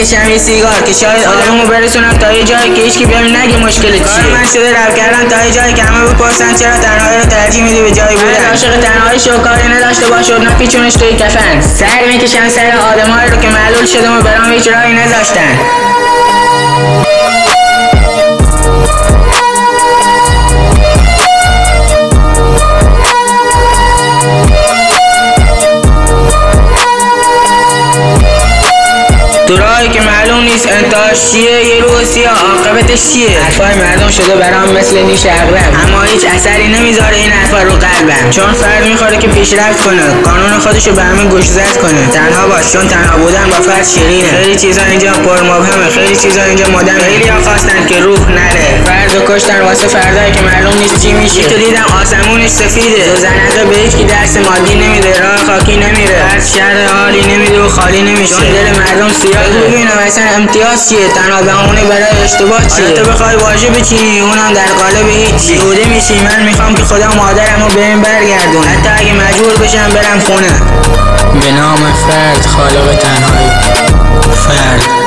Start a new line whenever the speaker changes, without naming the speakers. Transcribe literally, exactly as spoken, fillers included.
میکشم یه سیگار که شاید آدمو برسونم تا یه جایی که هیچکی بهم نگه مشکلت چیه. من شده رپ کردم تا یه جایی که همه بپرسن چرا تنهایی رو ترجیح میدی به جای بودن. عاشق تنهایی شو، کاری نداشته باش و نپیچونش توی کفن. سر میکشم سر آدمایی رو که معلول شدم و برام هیچ راهی نذاشتن. تو راهی که معلوم نیست انتهاش چیه، یه روح سیاه عاقبتش چیه. حرفای مردم شده برام مثل نیش اغرب، اما هیچ اثری نمیذاره این حرفا رو قلبم. چون فرد میخوره که پیشرفت کنه، قانون خودشو به همه گوشزد کنه. تنها باش، چون تنها بودن با فرد شیرینه. خیلی چیزا اینجا پر مبهمه، خیلی چیزا اینجا مدمه. خیلی‌ها خواستن که روح نره، فردو کشتن واسه فردایی که معلوم نیست چی میشه. تو دیدم آسمونش سفیده، تو زننده به هیچ کی درس مادی نمیده، راه خاکی نمیره، فرد شهر حالی نمیده و خالی نمیشه. چون دل مردم سیاه. ببینم اصلا امتیاز چیه، تنها بهونه برای اشتباه چیه. حالا تو بخوای واژه بچینی اونم در قالب هیچی، بیهوده میشی. من میخوام که خدا مادرمو بهم برگردونه، حتی اگه مجبور بشم برم خونه.
به نام فرد خالق تنهایی. فرد